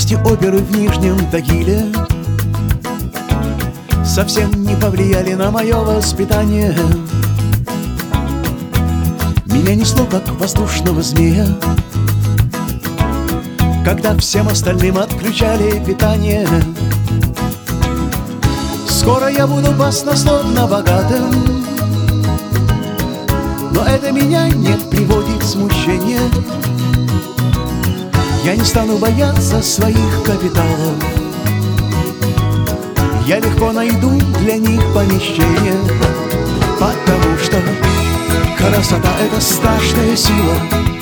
Трудности оперы в Нижнем Тагиле совсем не повлияли на мое воспитание. Меня несло, как воздушного змея, когда всем остальным отключали питание. Скоро я буду баснословно богатым, но это меня не приводит в смущение. Я не стану бояться своих капиталов, я легко найду для них помещение, потому что красота — это страшная сила,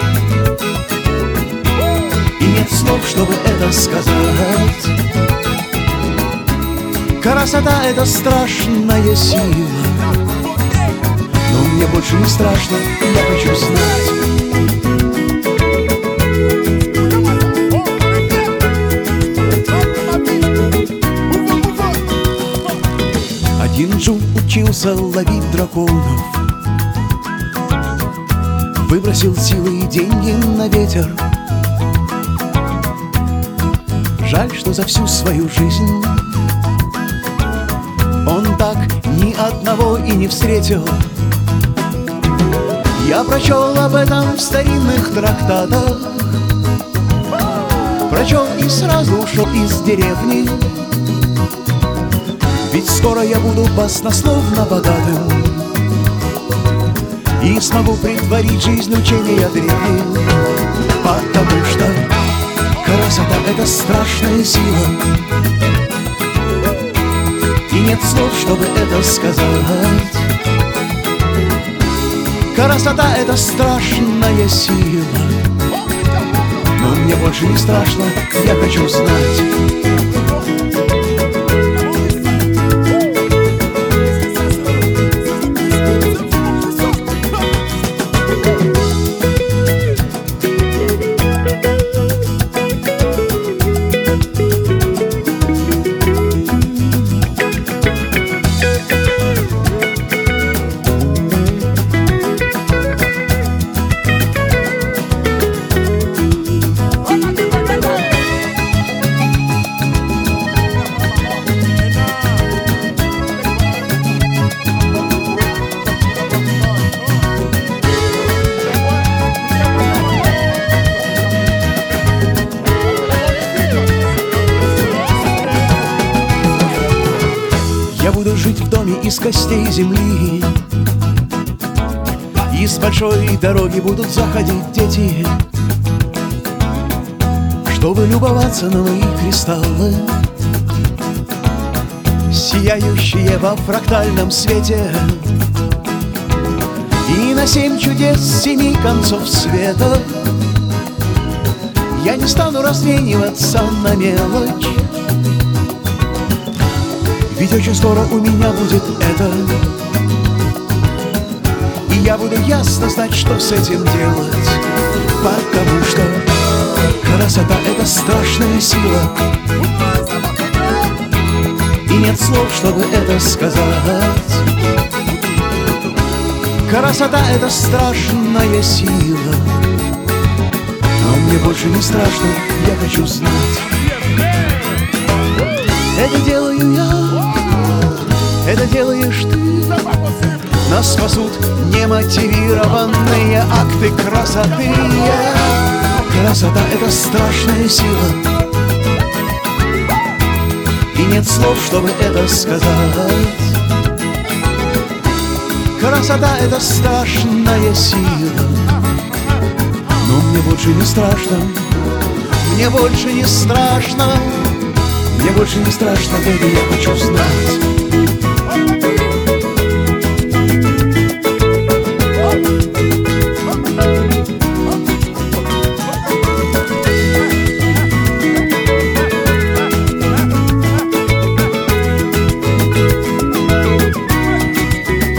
и нет слов, чтобы это сказать. Красота — это страшная сила, но мне больше не страшно, я хочу знать. Один Джун учился ловить драконов, выбросил силы и деньги на ветер. Жаль, что за всю свою жизнь он так ни одного и не встретил. Я прочел об этом в старинных трактатах, прочел и сразу ушел из деревни. Ведь скоро я буду баснословно богатым и смогу притворить жизнь учения древних, потому что красота — это страшная сила, и нет слов, чтобы это сказать. Красота — это страшная сила, но мне больше не страшно, я хочу знать. Я буду жить в доме из костей земли, и с большой дороги будут заходить дети, чтобы любоваться на мои кристаллы, сияющие во фрактальном свете. И на 7 чудес 7 концов света я не стану размениваться на мелочь. Ведь очень скоро у меня будет это, и я буду ясно знать, что с этим делать, потому что красота — это страшная сила, и нет слов, чтобы это сказать. Красота — это страшная сила, но мне больше не страшно, я хочу знать. Это делаю я, это делаешь ты, нас спасут немотивированные акты красоты. Красота — это страшная сила, и нет слов, чтобы это сказать. Красота — это страшная сила, но мне больше не страшно, мне больше не страшно, мне больше не страшно, baby, я хочу знать.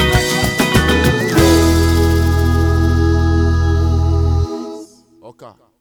Oka.